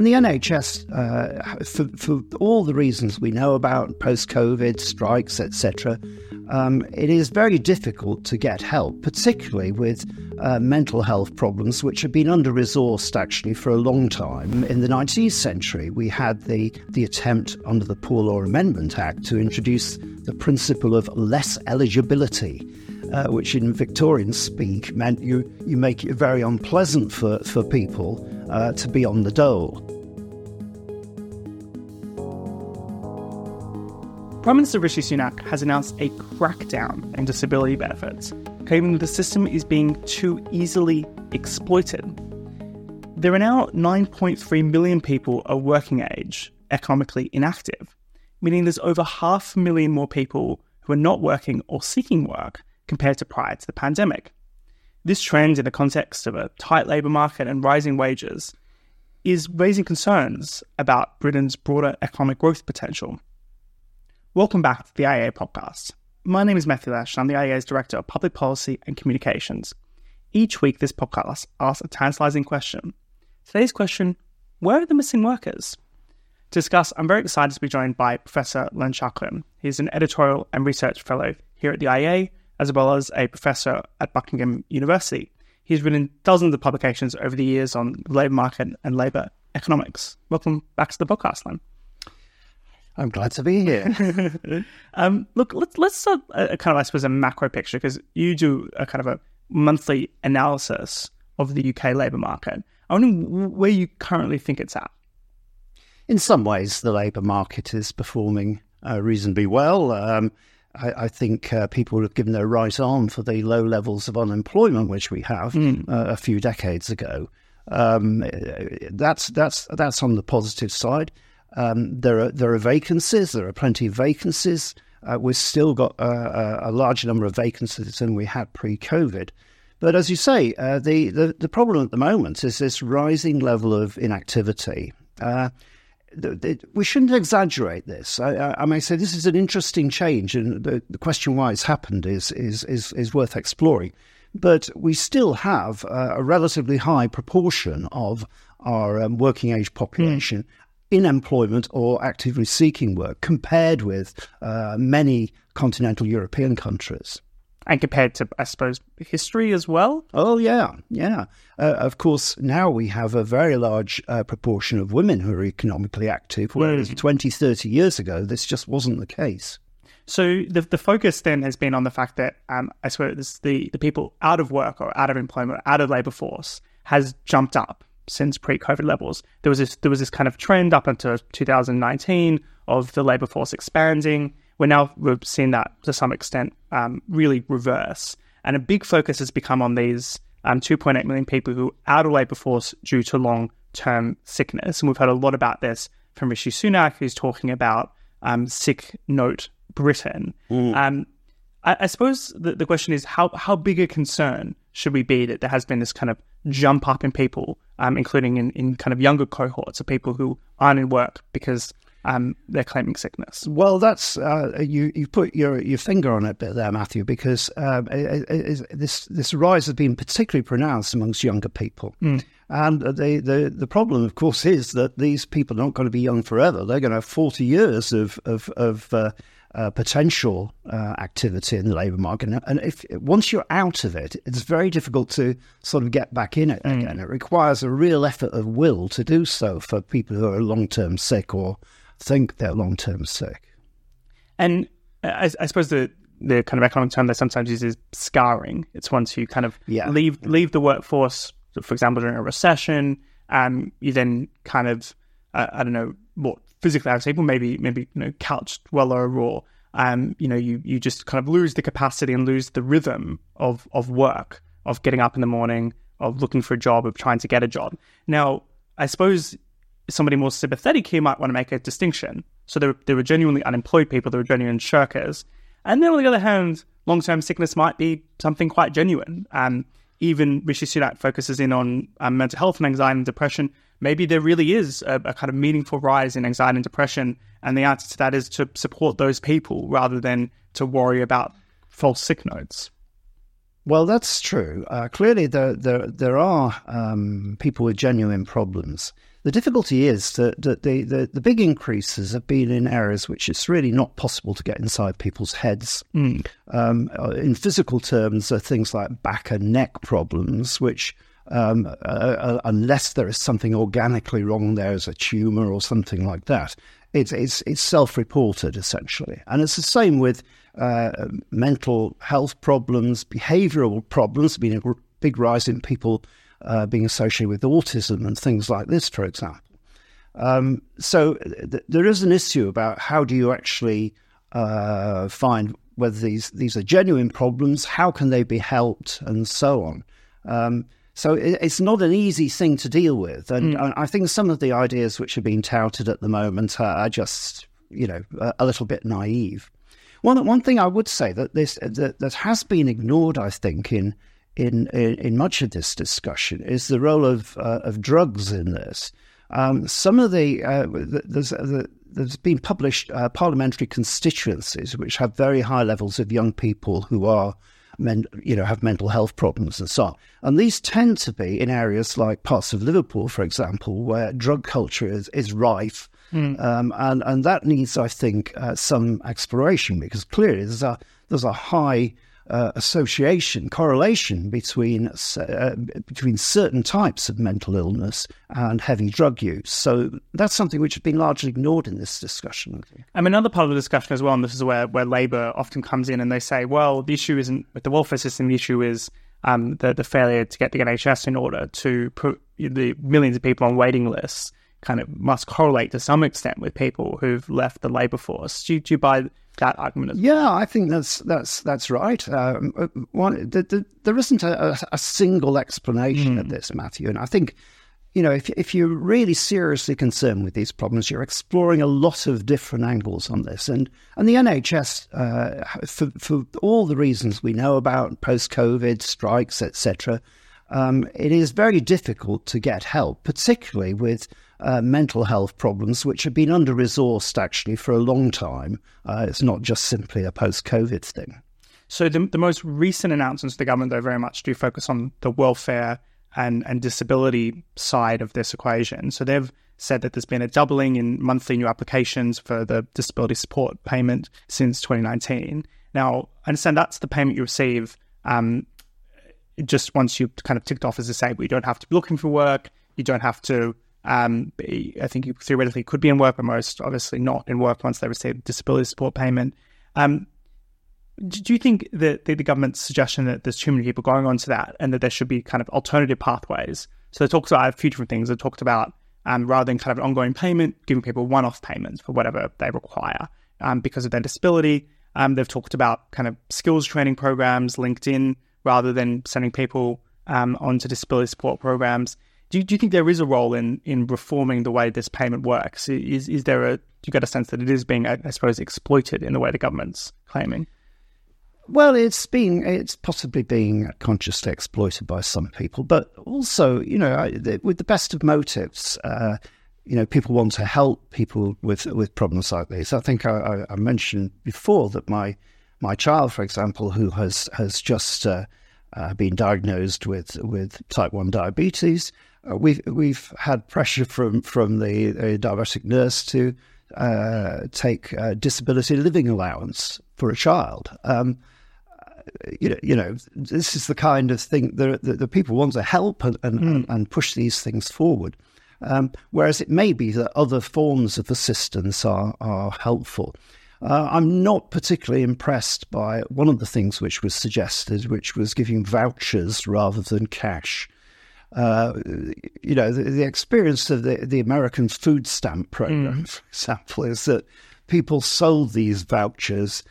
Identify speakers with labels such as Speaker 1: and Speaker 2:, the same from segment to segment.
Speaker 1: And the NHS, for all the reasons we know about post-COVID, strikes, etc., it is very difficult to get help, particularly with mental health problems, which have been under-resourced actually for a long time. In the 19th century, we had the attempt under the Poor Law Amendment Act to introduce the principle of less eligibility, which in Victorian speak meant you make it very unpleasant for people to be on the dole.
Speaker 2: Prime Minister Rishi Sunak has announced a crackdown on disability benefits, claiming that the system is being too easily exploited. There are now 9.3 million people of working age economically inactive, meaning there's over 500,000 more people who are not working or seeking work compared to prior to the pandemic. This trend, in the context of a tight labour market and rising wages, is raising concerns about Britain's broader economic growth potential. Welcome back to the IEA podcast. My name is Matthew Lash, and I'm the IEA's Director of Public Policy and Communications. Each week, this podcast asks a tantalising question. Today's question: where are the missing workers? To discuss, I'm very excited to be joined by Professor Len Sharkram. He's an editorial and research fellow here at the IEA, as well as a professor at Buckingham University. He's written dozens of publications over the years on the labour market and labour economics. Welcome back to the podcast, Len.
Speaker 1: I'm glad to be here.
Speaker 2: Look, let's start a kind of, I suppose, a macro picture, because you do a kind of a monthly analysis of the UK labour market. I wonder where you currently think it's at.
Speaker 1: In some ways, the labour market is performing reasonably well. I think people have given their right arm for the low levels of unemployment which we have a few decades ago. That's on the positive side. There are vacancies. There are plenty of vacancies. We've still got a larger number of vacancies than we had pre-COVID. But as you say, the problem at the moment is this rising level of inactivity. We shouldn't exaggerate this. I may say this is an interesting change, and the question why it's happened is worth exploring. But we still have a relatively high proportion of our working age population in employment or actively seeking work compared with many continental European countries.
Speaker 2: And compared to, I suppose, history as well?
Speaker 1: Oh, yeah. Of course, now we have a very large proportion of women who are economically active, whereas 20, 30 years ago, this just wasn't the case.
Speaker 2: So the focus then has been on the fact that, I suppose, the people out of work or out of employment, out of labour force, has jumped up since pre-COVID levels. There was this kind of trend up until 2019 of the labour force expanding. We've seen that to some extent really reverse. And a big focus has become on these 2.8 million people who are out of labour force due to long-term sickness. And we've heard a lot about this from Rishi Sunak, who's talking about Sick Note Britain. I suppose the question is, how big a concern should we be that there has been this kind of jump up in people, including in kind of younger cohorts of people who aren't in work because they're claiming sickness? Well,
Speaker 1: that's you put your finger on it a bit there, Matthew, because this rise has been particularly pronounced amongst younger people. And the problem, of course, is that these people are not going to be young forever. They're going to have 40 years of potential activity in the labour market. And once you're out of it, it's very difficult to sort of get back in it again. It requires a real effort of will to do so for people who are long-term sick or think they're long-term sick.
Speaker 2: And I suppose the kind of economic term that sometimes uses is scarring. It's once you kind of leave the workforce, for example, during a recession, you then kind of, physically unstable, maybe couch dweller, or you just kind of lose the capacity and lose the rhythm of work, of getting up in the morning, of looking for a job, of trying to get a job. Now, I suppose somebody more sympathetic here might want to make a distinction. So there were genuinely unemployed people, there were genuine shirkers. And then on the other hand, long-term sickness might be something quite genuine. Even Rishi Sunak focuses in on mental health and anxiety and depression. Maybe there really is a kind of meaningful rise in anxiety and depression, and the answer to that is to support those people rather than to worry about false sick notes.
Speaker 1: Well, that's true. Clearly, there are people with genuine problems. The difficulty is that the big increases have been in areas which it's really not possible to get inside people's heads. In physical terms, are things like back and neck problems, which unless there is something organically wrong, there is a tumour or something like that, it's self-reported essentially. And it's the same with mental health problems, behavioural problems. There's been a big rise in people being associated with autism and things like this, for example. So there is an issue about how do you actually find whether these are genuine problems, how can they be helped, and so on. So it's not an easy thing to deal with. And I think some of the ideas which are being touted at the moment are just, a little bit naive. One thing I would say that has been ignored, I think, in much of this discussion is the role of drugs in this. Some of there's been published parliamentary constituencies which have very high levels of young people who are have mental health problems and so on. And these tend to be in areas like parts of Liverpool, for example, where drug culture is rife. And that needs, I think, some exploration, because clearly there's a high correlation between certain types of mental illness and heavy drug use. So that's something which has been largely ignored in this discussion, I think.
Speaker 2: Another part of the discussion as well, and this is where Labour often comes in and they say, well, the issue isn't with the welfare system, the issue is the failure to get the NHS in order to put the millions of people on waiting lists kind of must correlate to some extent with people who've left the labour force. Do you buy that argument as well?
Speaker 1: Yeah, I think that's right. There isn't a single explanation of this, Matthew. And I think, if you're really seriously concerned with these problems, you're exploring a lot of different angles on this. And the NHS, for all the reasons we know about, post-COVID, strikes, etc., it is very difficult to get help, particularly with mental health problems, which have been under-resourced actually for a long time. It's not just simply a post-COVID thing.
Speaker 2: So the most recent announcements of the government, though, very much do focus on the welfare and disability side of this equation. So they've said that there's been a doubling in monthly new applications for the disability support payment since 2019. Now, I understand that's the payment you receive just once you've kind of ticked off as disabled. You don't have to be looking for work. You don't have to I think you theoretically could be in work, but most obviously not in work once they receive disability support payment. Do you think that the government's suggestion that there's too many people going on to that and that there should be kind of alternative pathways? So they talked about a few different things. They talked about rather than kind of an ongoing payment, giving people one-off payments for whatever they require because of their disability. They've talked about kind of skills training programs linked in rather than sending people onto disability support programs. Do you think there is a role in reforming the way this payment works? Do you get a sense that it is being, I suppose, exploited in the way the government's claiming?
Speaker 1: Well, it's possibly being consciously exploited by some people, but also, with the best of motives, people want to help people with problems like these. I think I mentioned before that my child, for example, who has just been diagnosed with type 1 diabetes. We've had pressure from the diabetic nurse to take disability living allowance for a child. This is the kind of thing that people want to help and push these things forward. Whereas it may be that other forms of assistance are helpful. I'm not particularly impressed by one of the things which was suggested, which was giving vouchers rather than cash. The experience of the American food stamp program, for example, is that people sold these vouchers,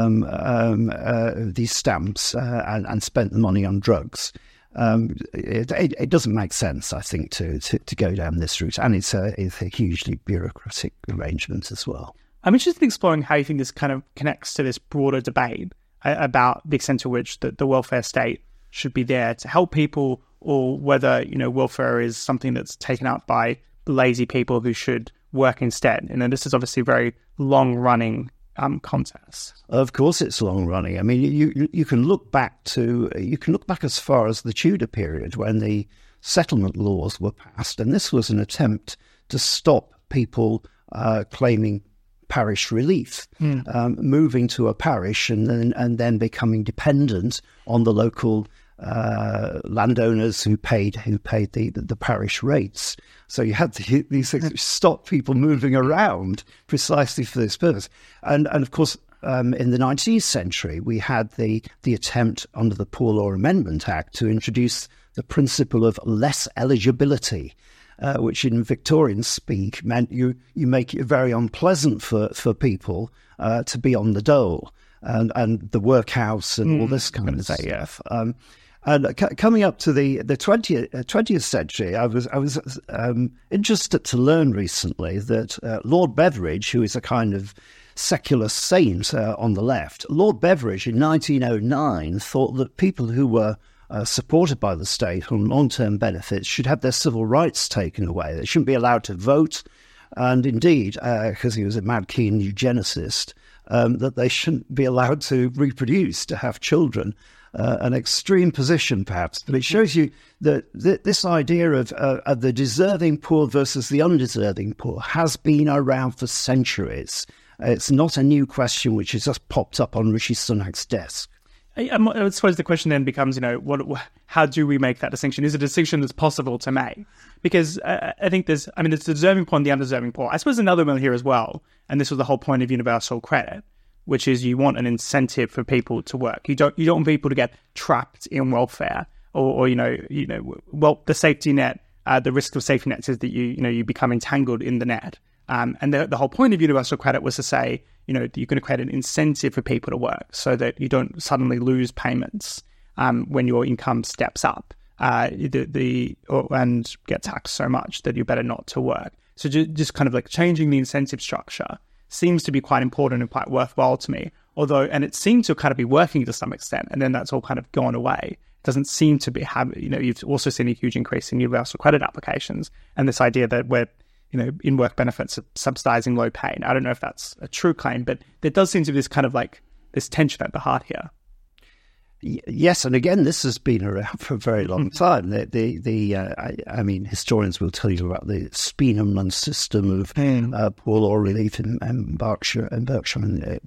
Speaker 1: these stamps, and spent the money on drugs. It doesn't make sense, I think, to go down this route, and it's a hugely bureaucratic arrangement as well.
Speaker 2: I'm interested in exploring how you think this kind of connects to this broader debate about the extent to which the welfare state should be there to help people, or whether welfare is something that's taken up by lazy people who should work instead. And this is obviously a very long-running contest.
Speaker 1: Of course, it's long-running. I mean, you can look back as far as the Tudor period, when the settlement laws were passed, and this was an attempt to stop people claiming parish relief, moving to a parish and then becoming dependent on the local landowners who paid the parish rates. So you had these things which stopped people moving around precisely for this purpose. And of course, in the 19th century, we had the attempt under the Poor Law Amendment Act to introduce the principle of less eligibility, which in Victorian speak meant you make it very unpleasant for people to be on the dole and the workhouse and all this kind of stuff. And coming up to the 20th century, I was interested to learn recently that Lord Beveridge, who is a kind of secular saint on the left, Lord Beveridge in 1909 thought that people who were supported by the state on long-term benefits should have their civil rights taken away. They shouldn't be allowed to vote. And indeed, because he was a mad keen eugenicist, that they shouldn't be allowed to reproduce, to have children. An extreme position, perhaps, but it shows you that this idea of the deserving poor versus the undeserving poor has been around for centuries. It's not a new question which has just popped up on Rishi Sunak's desk.
Speaker 2: I suppose the question then becomes, how do we make that distinction? Is it a distinction that's possible to make? Because I think there's the deserving poor and the undeserving poor. I suppose another one here as well, and this was the whole point of universal credit, which is you want an incentive for people to work. You don't want people to get trapped in welfare or the safety net. The risk of safety nets is that you become entangled in the net. And the whole point of universal credit was to say, you're going to create an incentive for people to work so that you don't suddenly lose payments when your income steps up and get taxed so much that you're better not to work. So just kind of like changing the incentive structure seems to be quite important and quite worthwhile to me. And it seemed to kind of be working to some extent, and then that's all kind of gone away. It doesn't seem to be you've also seen a huge increase in universal credit applications, and this idea that we're in-work benefits are subsidizing low pay. And I don't know if that's a true claim, but there does seem to be this kind of like this tension at the heart here.
Speaker 1: Yes, and again, this has been around for a very long time. Historians will tell you about the Speenham system of poor law relief in Berkshire, in the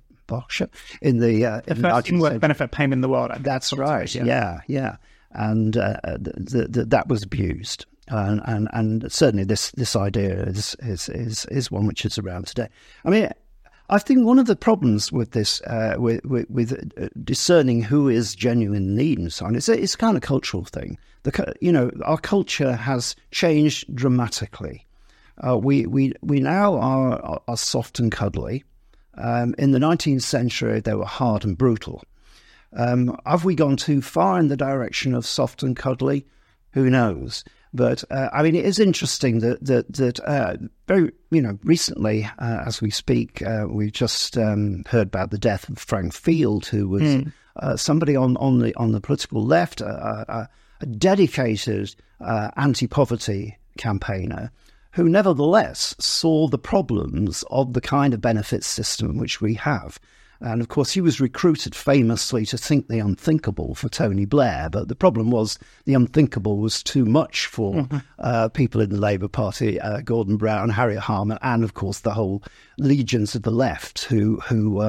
Speaker 2: first in-work benefit payment in the world.
Speaker 1: That's right. Yeah. And that was abused. And certainly this idea is one which is around today. I mean, I think one of the problems with this, with discerning who is genuine need and so on, it's a kind of cultural thing. Our culture has changed dramatically. We now are soft and cuddly. In the 19th century, they were hard and brutal. Have we gone too far in the direction of soft and cuddly? Who knows? But it is interesting that very recently, as we speak, we've just heard about the death of Frank Field, who was somebody on the political left, a dedicated anti-poverty campaigner, who nevertheless saw the problems of the kind of benefits system which we have. And of course, he was recruited famously to think the unthinkable for Tony Blair. But the problem was the unthinkable was too much for people in the Labour Party, Gordon Brown, Harriet Harman, and of course the whole legions of the left who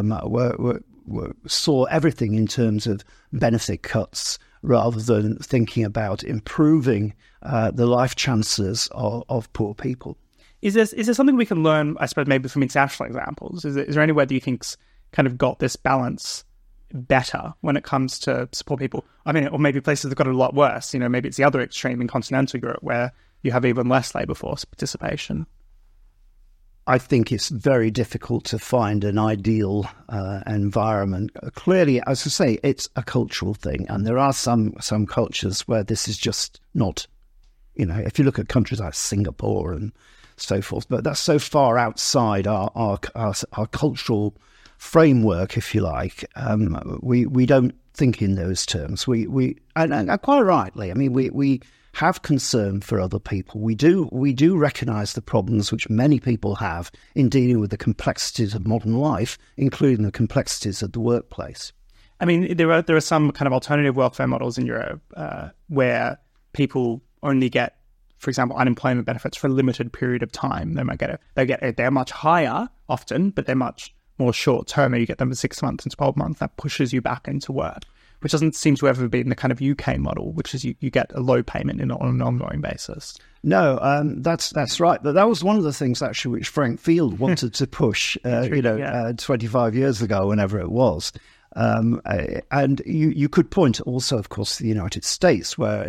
Speaker 1: saw everything in terms of benefit cuts rather than thinking about improving the life chances of poor people.
Speaker 2: Is there something we can learn, I suppose, maybe from international examples? Is there anywhere that you think's kind of got this balance better when it comes to support people? I mean, or maybe places that got it a lot worse. Maybe it's the other extreme in continental Europe where you have even less labour force participation.
Speaker 1: I think it's very difficult to find an ideal environment. Clearly, as I say, it's a cultural thing, and there are some cultures where this is just not. If you look at countries like Singapore and so forth, but that's so far outside our cultural framework, if you like. We don't think in those terms. We quite rightly. I mean, we have concern for other people. We do recognise the problems which many people have in dealing with the complexities of modern life, including the complexities of the workplace.
Speaker 2: I mean, there are some kind of alternative welfare models in Europe where people only get, for example, unemployment benefits for a limited period of time. They're much higher often, but they're much more short term. You get them for 6 months and 12 months. That pushes you back into work, which doesn't seem to ever be in the kind of UK model, which is you get a low payment on an ongoing basis.
Speaker 1: No, that's right. But that was one of the things actually which Frank Field wanted to push, 25 years ago, whenever it was. And you could point also, of course, to the United States, where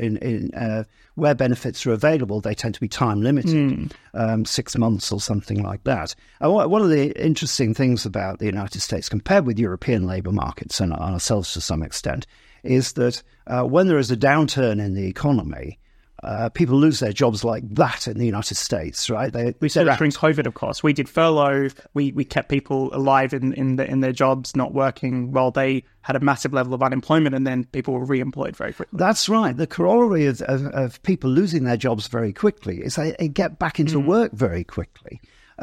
Speaker 1: where benefits are available, they tend to be time limited, 6 months or something like that. And one of the interesting things about the United States, compared with European labour markets and ourselves to some extent, is that when there is a downturn in the economy, people lose their jobs like that in the United States, right?
Speaker 2: We said that during COVID, of course. We did furlough. We kept people alive in their jobs, not working, while they had a massive level of unemployment, and then people were re-employed very quickly.
Speaker 1: That's right. The corollary of people losing their jobs very quickly is they get back into work very quickly.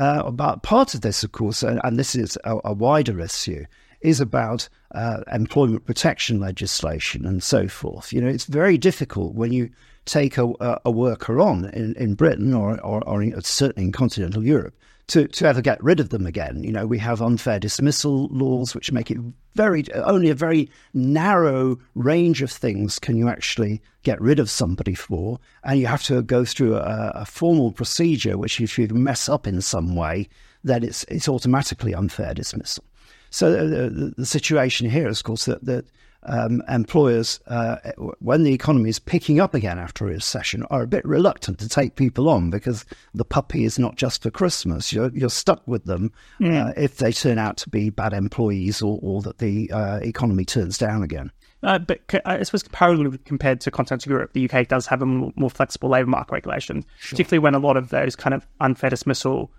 Speaker 1: But part of this, of course, and this is a wider issue, is about employment protection legislation and so forth. You know, it's very difficult when you take a worker on in Britain or certainly in continental Europe to ever get rid of them again. You know, we have unfair dismissal laws which make it only a very narrow range of things can you actually get rid of somebody for, and you have to go through a formal procedure which if you mess up in some way, then it's automatically unfair dismissal. So the situation here is, of course, that employers, when the economy is picking up again after a recession, are a bit reluctant to take people on because the puppy is not just for Christmas. You're stuck with them if they turn out to be bad employees or that the economy turns down again.
Speaker 2: But I suppose comparatively compared to continental Europe, the UK does have a more flexible labour market regulation, particularly when a lot of those kind of unfair dismissal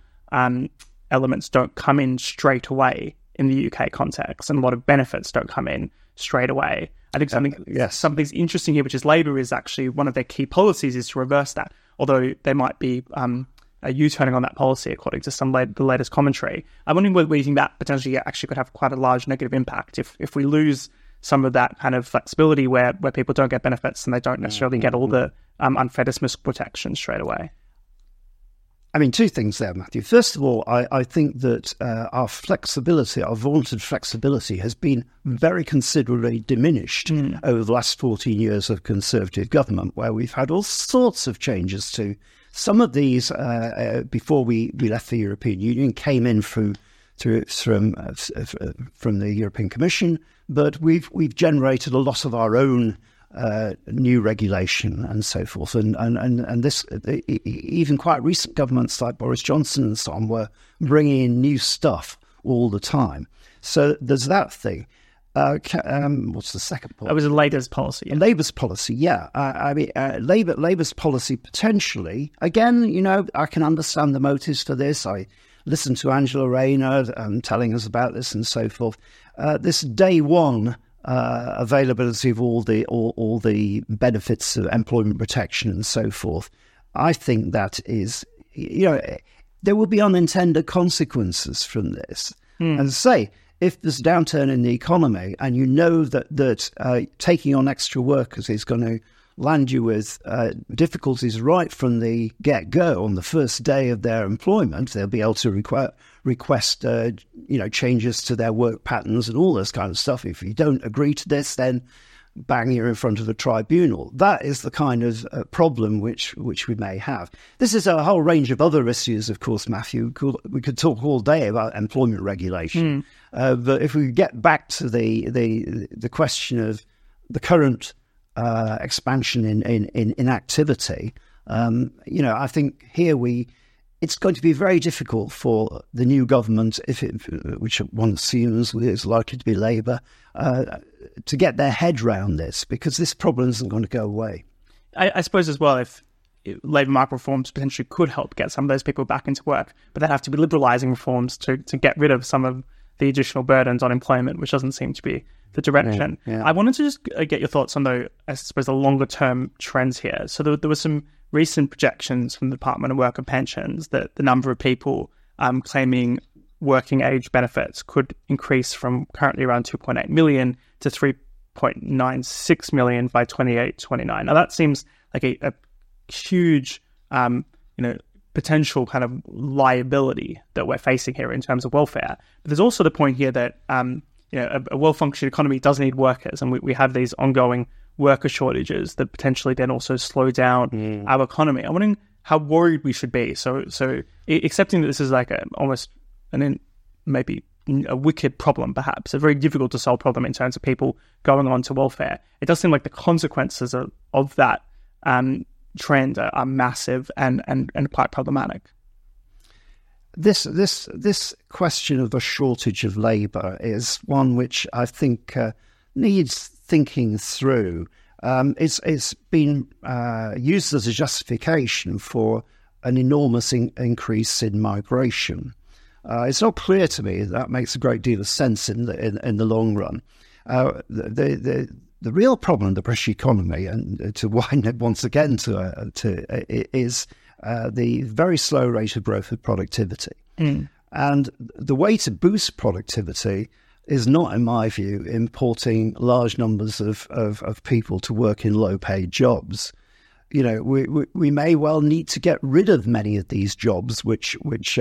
Speaker 2: elements don't come in straight away in the UK context, and a lot of benefits don't come in straight away. I think something's interesting here, which is Labour is actually one of their key policies is to reverse that, although they might be U-turning on that policy according to the latest commentary. I'm wondering whether you think that potentially actually could have quite a large negative impact if we lose some of that kind of flexibility where people don't get benefits and they don't necessarily get all the unfair dismissal protection straight away.
Speaker 1: I mean, two things there, Matthew. First of all, I think that our flexibility, our vaunted flexibility, has been very considerably diminished over the last 14 years of Conservative government, where we've had all sorts of changes to some of these before we left the European Union, came in from the European Commission, but we've generated a lot of our own new regulation and so forth, and this even quite recent governments like Boris Johnson and so on were bringing in new stuff all the time. So there's that thing. What's the second point?
Speaker 2: That was Labour's policy.
Speaker 1: Yeah. Labour's policy, yeah. I mean, Labour's policy potentially. Again, you know, I can understand the motives for this. I listened to Angela Rayner telling us about this and so forth. This day one. Availability of all the benefits of employment protection and so forth. I think that is, you know, there will be unintended consequences from this. As I say, if there's a downturn in the economy and you know that taking on extra workers is going to land you with difficulties right from the get-go on the first day of their employment, they'll be able to request changes to their work patterns and all this kind of stuff. If you don't agree to this, then bang, you're in front of a tribunal. That is the kind of problem which we may have. This is a whole range of other issues, of course, Matthew. We could talk all day about employment regulation. But if we get back to the question of the current expansion in activity, I think here it's going to be very difficult for the new government, which one assumes is likely to be Labour, to get their head round this, because this problem isn't going to go away.
Speaker 2: I suppose as well, if labour market reforms potentially could help get some of those people back into work, but they'd have to be liberalising reforms to get rid of some of the additional burdens on employment, which doesn't seem to be the direction. Yeah. I wanted to just get your thoughts on the longer term trends here. So there were some recent projections from the Department of Work and Pensions that the number of people claiming working age benefits could increase from currently around 2.8 million to 3.96 million by 28-29. Now that seems like a huge, potential kind of liability that we're facing here in terms of welfare. But there's also the point here that, a well-functioning economy does need workers, and we have these ongoing worker shortages that potentially then also slow down our economy. I'm wondering how worried we should be. So accepting that this is like maybe a wicked problem, perhaps a very difficult to solve problem in terms of people going on to welfare, it does seem like the consequences of that trend are massive and quite problematic.
Speaker 1: This question of the shortage of labour is one which I think needs thinking through. It's been used as a justification for an enormous increase in migration. It's not clear to me that makes a great deal of sense in the long run. The real problem of the British economy, and to wind it once again is the very slow rate of growth of productivity. And the way to boost productivity is not, in my view, importing large numbers of people to work in low-paid jobs. We may well need to get rid of many of these jobs, which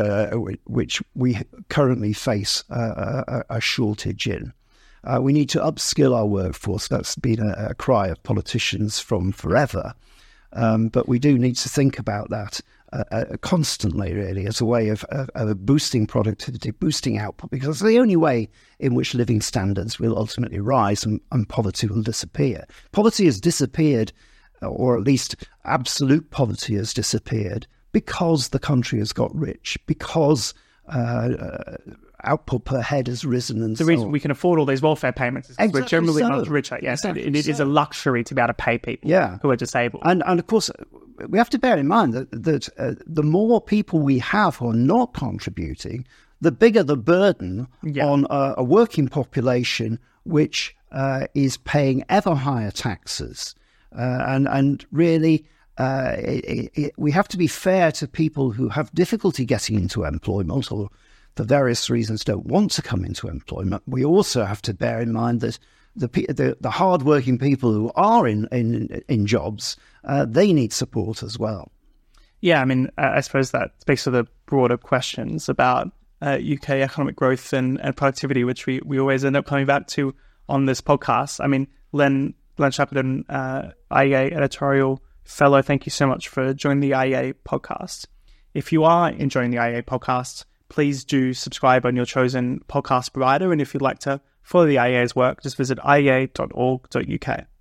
Speaker 1: we currently face a shortage in. We need to upskill our workforce. That's been a cry of politicians from forever. But we do need to think about that constantly, really, as a way of boosting productivity, boosting output, because it's the only way in which living standards will ultimately rise and poverty will disappear. Poverty has disappeared, or at least absolute poverty has disappeared, because the country has got rich, because output per head has risen. And
Speaker 2: the reason we can afford all these welfare payments is because we're generally much richer. Yes, it is a luxury to be able to pay people who are disabled.
Speaker 1: And of course, we have to bear in mind that the more people we have who are not contributing, the bigger the burden on a working population which is paying ever higher taxes. And really, we have to be fair to people who have difficulty getting into employment or for various reasons don't want to come into employment. We also have to bear in mind that the hard-working people who are in jobs, they need support as well.
Speaker 2: Yeah, I mean, I suppose that speaks to the broader questions about UK economic growth and productivity, which we always end up coming back to on this podcast. I mean, Len Shepperton, IEA editorial fellow, thank you so much for joining the IEA podcast. If you are enjoying the IEA podcast, please do subscribe on your chosen podcast provider. And if you'd like to follow the IEA's work, just visit iea.org.uk.